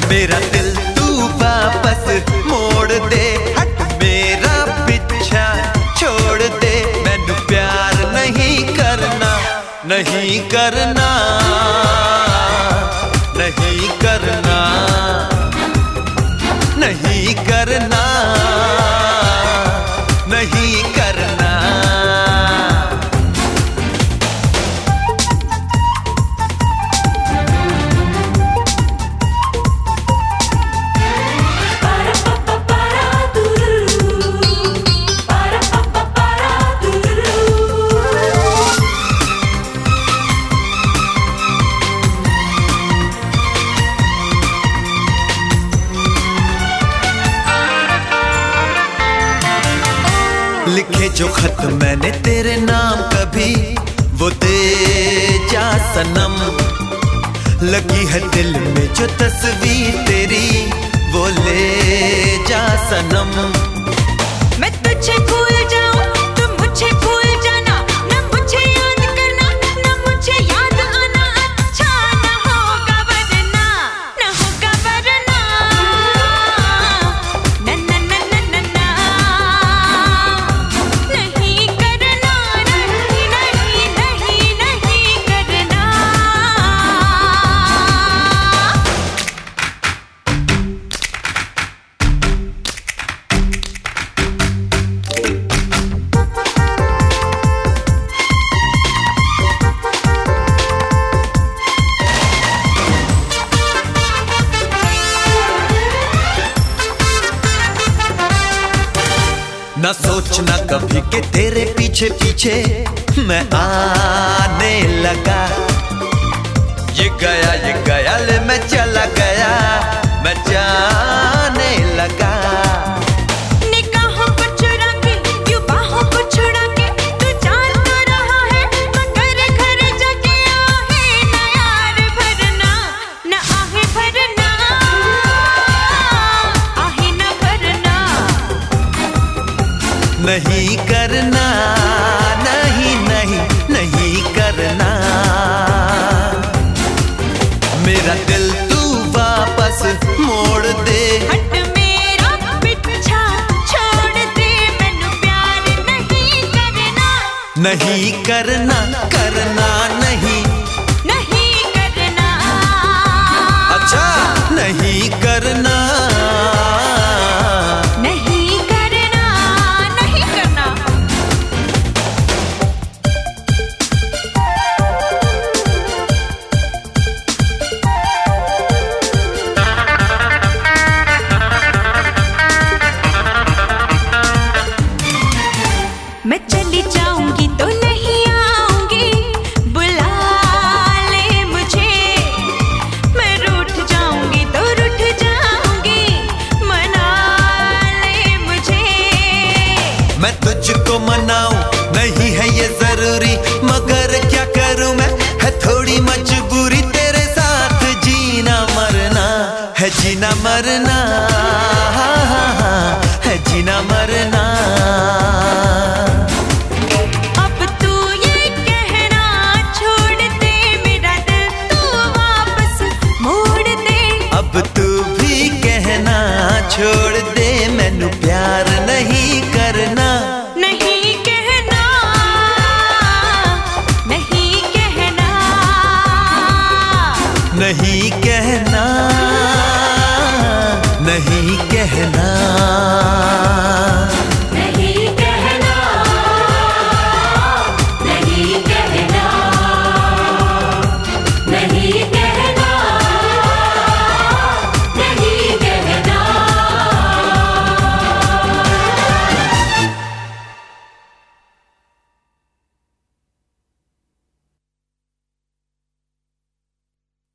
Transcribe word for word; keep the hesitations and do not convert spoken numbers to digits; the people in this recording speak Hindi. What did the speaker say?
मेरा दिल तू वापस मोड़ दे, हट मेरा पीछा छोड़ दे। मैनू प्यार नहीं करना, नहीं करना, नहीं करना, नहीं करना, नहीं करना। लिखे जो खत मैंने तेरे नाम कभी वो दे जा सनम। लगी है दिल में जो तस्वीर तेरी वो ले जा सनम। मैं तुझे भूल जाऊं तुम मुझे भूल जाना, न मुझे याद करना न मुझे याद आना। अच्छा न होगा वरना, न होगा वरना, न न न न न न। नहीं करना, नहीं नहीं नहीं नहीं करना। ना सोचना कभी कि तेरे पीछे पीछे मैं आने लगा। ये गया ये गया ले मैं चला गया, मैं जाने लगा। निगाहों को चुरा के यूं बाहों को छुड़ा के तू जान तो रहा है, मगर घर जाके आहे ना यार भरना, न आहे भरना, आहे ना भरना। नहीं करना, नहीं नहीं नहीं करना। मेरा दिल तू वापस मोड़ दे, हट मेरा पीछा छोड़ दे। मैनू प्यार नहीं करना, नहीं करना, करना नहीं, नहीं करना। अच्छा नहीं करना, नहीं करना, नहीं करना। मैं चली जाऊंगी तो नहीं आऊंगी, बुला ले मुझे। मैं रूठ जाऊंगी तो रूठ जाऊंगी, मना ले मुझे। मैं तुझको मनाऊं नहीं है ये जरूरी, मगर क्या करूं मैं है थोड़ी मजबूरी। तेरे साथ जीना मरना है, जीना मरना है, जीना मरना। अब तू ये कहना छोड़ दे, मेरा दिल तू वापस मोड़ दे। अब तू भी कहना छोड़ दे, मैनू प्यार नहीं करना। नहीं कहना, नहीं कहना, नहीं कहना, नहीं कहना।